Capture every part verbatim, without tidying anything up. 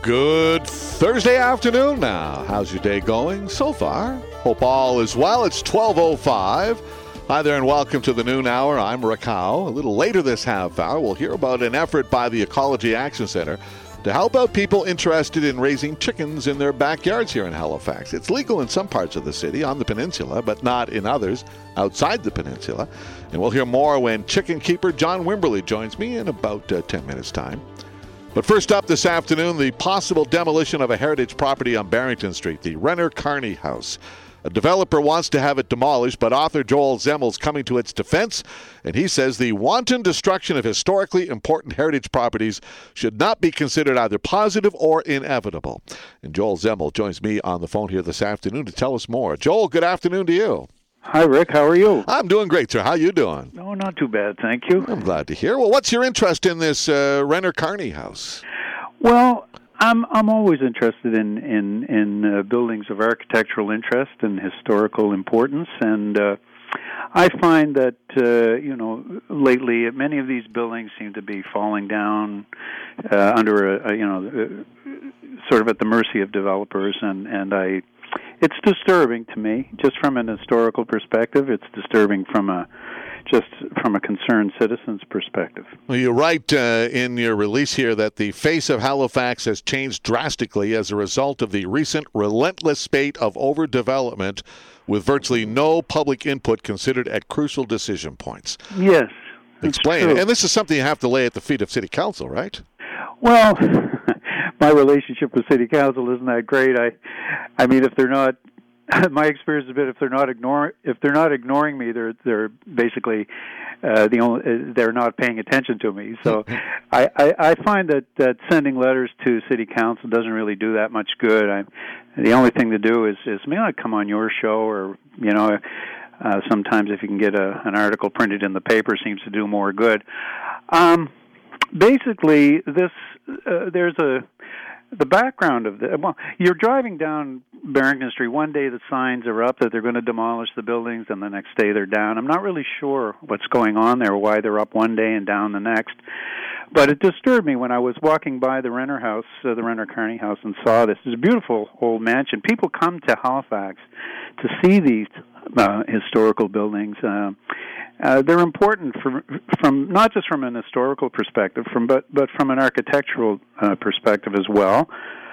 Good Thursday afternoon now. How's your day going so far? Hope all is well. It's twelve oh five. Hi there and welcome to the noon hour. I'm Rick Howe. A little later this half hour, we'll hear about an effort by the Ecology Action Center to help out people interested in raising chickens in their backyards here in Halifax. It's legal in some parts of the city on the peninsula, but not in others outside the peninsula. And we'll hear more when chicken keeper John Wimberly joins me in about uh, ten minutes' time. But first up this afternoon, the possible demolition of a heritage property on Barrington Street, the Renner Kearney House. A developer wants to have it demolished, but author Joel Zemmel's coming to its defense, and he says the wanton destruction of historically important heritage properties should not be considered either positive or inevitable. And Joel Zemmel joins me on the phone here this afternoon to tell us more. Joel, good afternoon to you. Hi, Rick. How are you? I'm doing great, sir. How you doing? No, not too bad, thank you. I'm glad to hear. Well, what's your interest in this uh, Renner Kearney House? Well, I'm I'm always interested in in in uh, buildings of architectural interest and historical importance, and uh, I find that uh, you know lately many of these buildings seem to be falling down uh, under a, a you know uh, sort of at the mercy of developers, and and I. It's disturbing to me, just from an historical perspective. It's disturbing from a just from a concerned citizen's perspective. Well, you write uh, in your release here that the face of Halifax has changed drastically as a result of the recent relentless spate of overdevelopment, with virtually no public input considered at crucial decision points. Yes. Explain. True. And this is something you have to lay at the feet of City Council, right? Well, my relationship with City Council isn't that great. I, I mean, if they're not, my experience has been if they're not ignoring, if they're not ignoring me, they're they're basically uh, the only uh, they're not paying attention to me. So, I, I, I find that, that sending letters to City Council doesn't really do that much good. I, the only thing to do is is may I come on your show, or you know, uh, sometimes if you can get a, an article printed in the paper, seems to do more good. Um, basically, this uh, there's a the background of the well, you're driving down Barrington Street one day, the signs are up that they're going to demolish the buildings, and the next day they're down. I'm not really sure what's going on there, why they're up one day and down the next. But it disturbed me when I was walking by the Renner House, uh, the Renner Kearney House, and saw this. It's a beautiful old mansion. People come to Halifax to see these uh, historical buildings. Uh, uh, they're important from, from not just from an historical perspective, from but but from an architectural uh, perspective as well.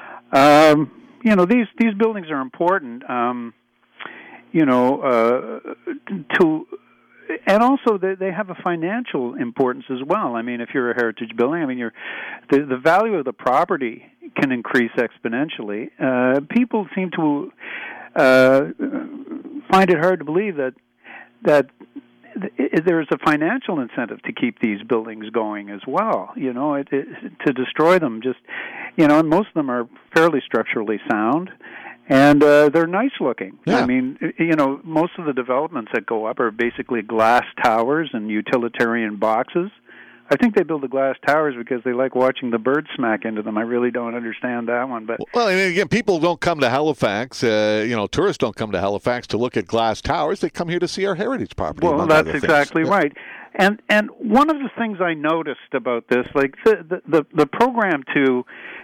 Um, you know, these these buildings are important. Um, you know, uh, to and also they, they have a financial importance as well. I mean, if you're a heritage building, I mean, you're, the the value of the property can increase exponentially. Uh, people seem to uh, find it hard to believe that that there's a financial incentive to keep these buildings going as well. You know, it, it, to destroy them, just you know, and most of them are fairly structurally sound. And uh, they're nice looking. Yeah. I mean, you know, most of the developments that go up are basically glass towers and utilitarian boxes. I think they build the glass towers because they like watching the birds smack into them. I really don't understand that one. But well, and again, people don't come to Halifax. Uh, you know, tourists don't come to Halifax to look at glass towers. They come here to see our heritage property. Well, that's exactly yeah. right. And and one of the things I noticed about this, like the the, the program to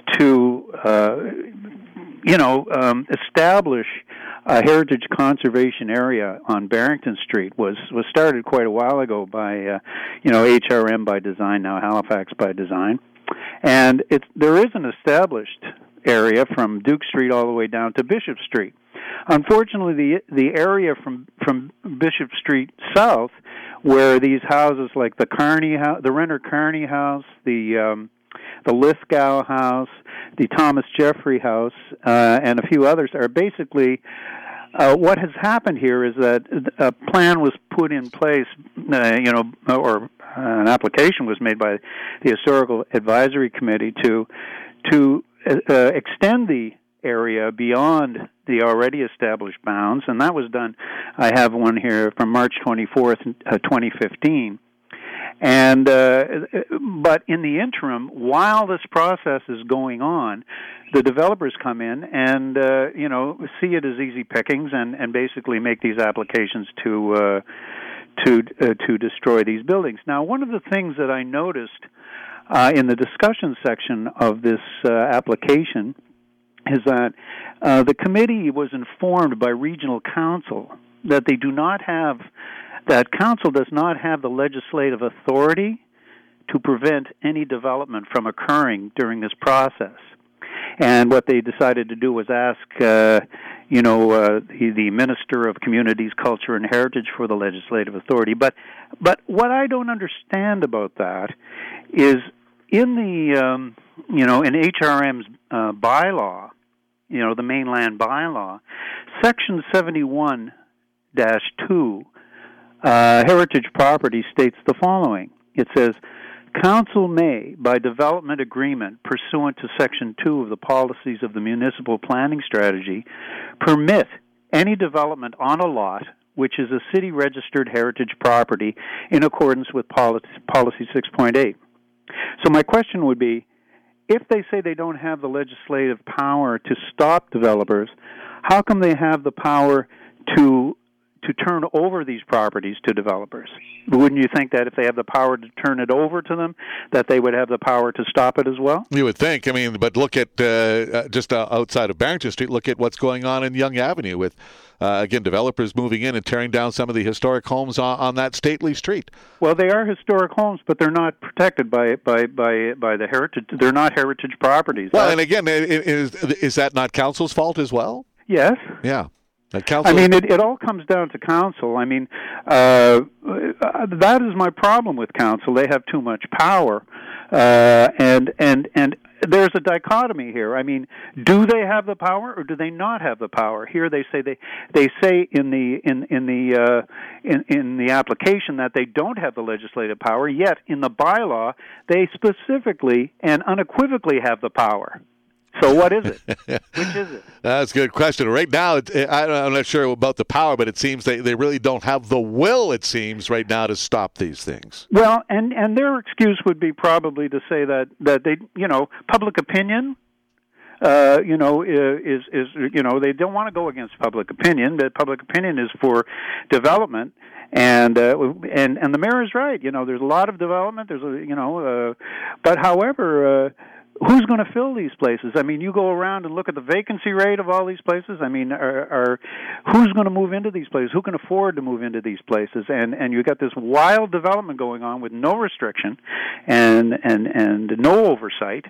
to uh, you know um, establish a heritage conservation area on Barrington Street was, was started quite a while ago by uh, you know H R M by Design, now Halifax by Design, and it's there is an established area from Duke Street all the way down to Bishop Street. Unfortunately, the the area from from Bishop Street south, where these houses like the Kearney house, the Renner Kearney House, the um, the Lithgow House, the Thomas Jeffrey House, uh, and a few others are basically. Uh, what has happened here is that a plan was put in place, uh, you know, or an application was made by the Historical Advisory Committee to to uh, extend the area beyond the already established bounds, and that was done. I have one here from March twenty-fourth, twenty fifteen. And uh, but in the interim, while this process is going on, the developers come in and uh, you know see it as easy pickings and, and basically make these applications to uh, to uh, to destroy these buildings. Now, one of the things that I noticed uh, in the discussion section of this uh, application is that uh, the committee was informed by regional council that they do not have, that council does not have the legislative authority to prevent any development from occurring during this process. And what they decided to do was ask, uh, you know, uh, the, the Minister of Communities, Culture, and Heritage for the legislative authority. But, but what I don't understand about that is in the, um, you know, in H R M's uh, bylaw, you know, the mainland bylaw, Section seventy-one dash two, uh, heritage property states the following. It says, Council may, by development agreement pursuant to Section two of the Policies of the Municipal Planning Strategy, permit any development on a lot which is a city-registered heritage property in accordance with Policy, Policy six point eight. So my question would be, if they say they don't have the legislative power to stop developers, how come they have the power to to turn over these properties to developers? Wouldn't you think that if they have the power to turn it over to them, that they would have the power to stop it as well? You would think. I mean, but look at, uh, just uh, outside of Barrington Street, look at what's going on in Yonge Avenue with, uh, again, developers moving in and tearing down some of the historic homes on, on that stately street. Well, they are historic homes, but they're not protected by by by, by the heritage. They're not heritage properties. Well, uh, and again, is, is that not council's fault as well? Yes. Yeah. Council... I mean, it, it all comes down to council. I mean, uh, that is my problem with council. They have too much power, uh, and and and there's a dichotomy here. I mean, do they have the power or do they not have the power? Here they say they they say in the in in the uh, in in the application that they don't have the legislative power. Yet in the bylaw, they specifically and unequivocally have the power. So what is it? Which is it? That's a good question. Right now, it, I, I'm not sure about the power, but it seems they, they really don't have the will, it seems, right now to stop these things. Well, and, and their excuse would be probably to say that, that they, you know, public opinion, uh, you know, is, is, you know, they don't want to go against public opinion, but public opinion is for development. And uh, and and the mayor is right. You know, there's a lot of development. There's a, you know, uh, but however, uh, who's going to fill these places? I mean, you go around and look at the vacancy rate of all these places. I mean, are, are who's going to move into these places? Who can afford to move into these places? And and you got this wild development going on with no restriction and and and no oversight.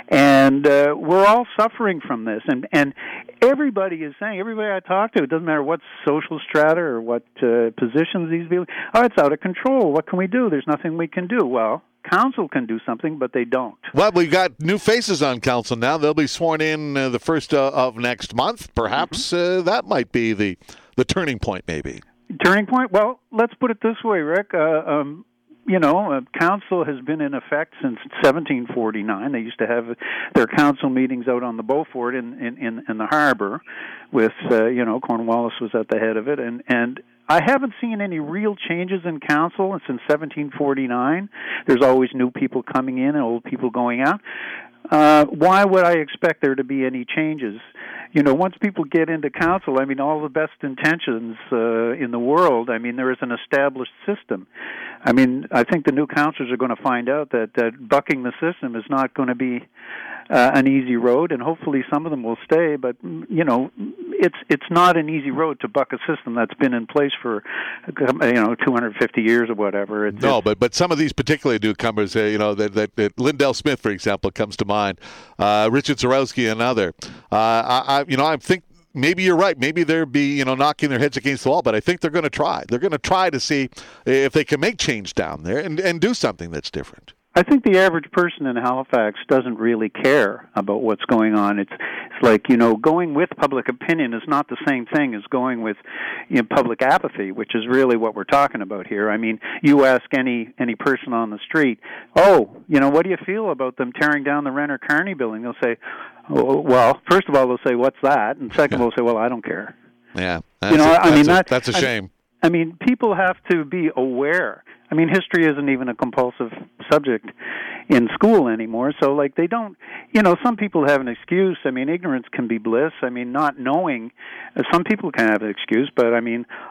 And uh, we're all suffering from this. And and everybody is saying, everybody I talk to, it doesn't matter what social strata or what uh, positions these people, oh, it's out of control. What can we do? There's nothing we can do. Well, council can do something, but they don't. Well, we've got new faces on council now. They'll be sworn in uh, the first uh, of next month. Perhaps mm-hmm. uh, that might be the, the turning point, maybe. Turning point? Well, let's put it this way, Rick. Uh, um, you know, uh, council has been in effect since seventeen forty-nine. They used to have their council meetings out on the Beaufort in, in, in, in the harbor with, uh, you know, Cornwallis was at the head of it. And, and I haven't seen any real changes in council since seventeen forty-nine. There's always new people coming in and old people going out. Uh, why would I expect there to be any changes? You know, once people get into council, I mean, all the best intentions uh, in the world, I mean, there is an established system. I mean, I think the new councilors are going to find out that, that bucking the system is not going to be uh, an easy road, and hopefully some of them will stay, but, you know, it's it's not an easy road to buck a system that's been in place for, you know, two hundred fifty years or whatever. It's, no, it's, but but some of these particular newcomers, uh, you know, that, that, that Lindell Smith, for example, comes to mind, uh, Richard Zarowski, another. Uh, I, I, you know, I think maybe you're right. Maybe they'll be, you know, knocking their heads against the wall, but I think they're going to try. They're going to try to see if they can make change down there and, and do something that's different. I think the average person in Halifax doesn't really care about what's going on. It's it's like, you know, going with public opinion is not the same thing as going with, you know, public apathy, which is really what we're talking about here. I mean, you ask any any person on the street, oh, you know, what do you feel about them tearing down the Renner Kearney building? They'll say, oh, well, first of all, they'll say, what's that? And second of all, they'll say, well, I don't care. Yeah, you know, a, I mean, a, that, that's a shame. I, I mean, people have to be aware. I mean, history isn't even a compulsive subject in school anymore, so, like, they don't, you know, some people have an excuse. I mean, ignorance can be bliss. I mean, not knowing, uh, some people can have an excuse, but, I mean,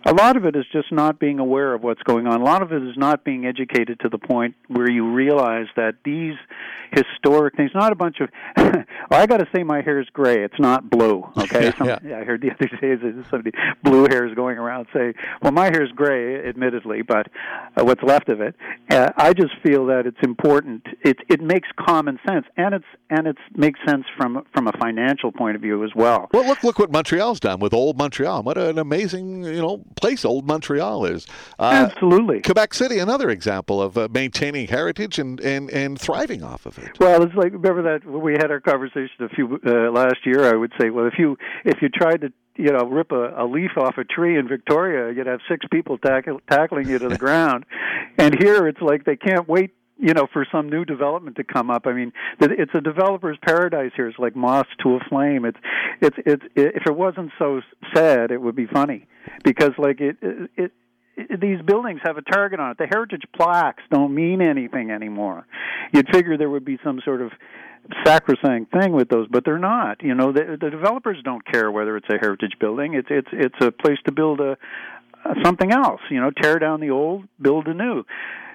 a lot of it is just not being aware of what's going on. A lot of it is not being educated to the point where you realize that these historic things, not a bunch of, well, I got to say my hair is gray. It's not blue, okay? Yeah, Some, yeah. yeah, I heard the other day that somebody, blue hair is going around saying, well, my hair is gray, admittedly, but uh, what's left of it. Uh, I just feel that it's important. It it makes common sense, and it's and it makes sense from from a financial point of view as well. Well, look look what Montreal's done with Old Montreal. What an amazing, you know, place Old Montreal is. Uh, Absolutely. Quebec City, another example of uh, maintaining heritage and, and, and thriving off of it. Well, it's like, remember that when we had our conversation a few uh, last year, I would say, well, if you if you tried to, you know, rip a, a leaf off a tree in Victoria, you'd have six people tackle, tackling you to the ground. And here it's like they can't wait, you know, for some new development to come up. I mean, it's a developer's paradise here. It's like moths to a flame. It's, it's, it's. If it wasn't so sad, it would be funny, because like it, it, it these buildings have a target on it. The heritage plaques don't mean anything anymore. You'd figure there would be some sort of sacrosanct thing with those, but they're not. You know, the, the developers don't care whether it's a heritage building. It's it's it's a place to build a, a something else. You know, tear down the old, build a new.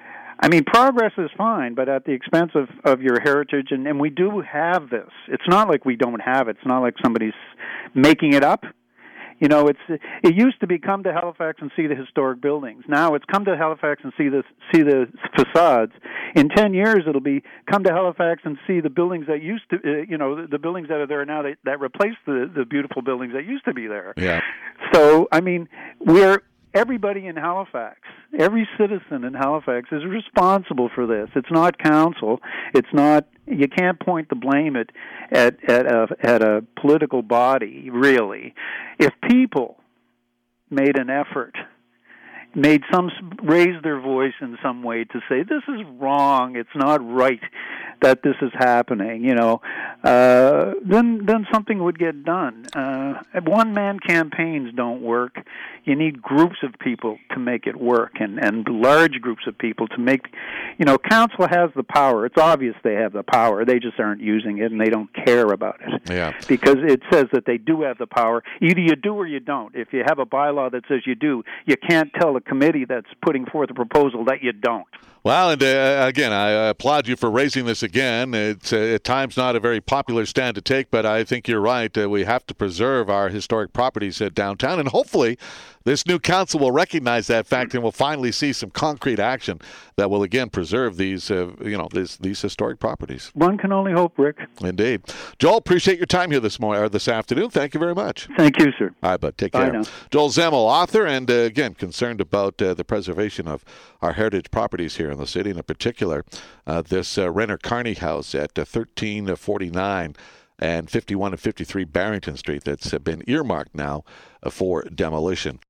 I mean, progress is fine, but at the expense of, of your heritage, and, and we do have this. It's not like we don't have it. It's not like somebody's making it up. You know, it's it used to be come to Halifax and see the historic buildings. Now it's come to Halifax and see the see the facades. In ten years, it'll be come to Halifax and see the buildings that used to, uh, you know, the, the buildings that are there now that, that replace the the beautiful buildings that used to be there. Yeah. So, I mean, we're everybody in Halifax, every citizen in Halifax is responsible for this. It's not council. It's not. You can't point the blame at at at a, at a political body, really. If people made an effort, made some raised their voice in some way to say this is wrong, it's not right that this is happening, you know, uh, then then something would get done. Uh, one-man campaigns don't work. You need groups of people to make it work, and, and large groups of people to make, you know, council has the power. It's obvious they have the power. They just aren't using it, and they don't care about it. Yeah. Because it says that they do have the power. Either you do or you don't. If you have a bylaw that says you do, you can't tell a committee that's putting forth a proposal that you don't. Well, and uh, again, I applaud you for raising this again. It's uh, at times not a very popular stand to take, but I think you're right. Uh, we have to preserve our historic properties at downtown, and hopefully this new council will recognize that fact and will finally see some concrete action that will again preserve these, uh, you know, these these historic properties. One can only hope, Rick. Indeed, Joel. Appreciate your time here this morning or this afternoon. Thank you very much. Thank you, sir. All right, bud. Take Bye care. now. Joel Zemmel, author, and uh, again concerned about uh, the preservation of our heritage properties here in the city, and in particular uh, this uh, Renner Carney house at uh, thirteen forty-nine and fifty-one and fifty-three Barrington Street that's uh, been earmarked now uh, for demolition.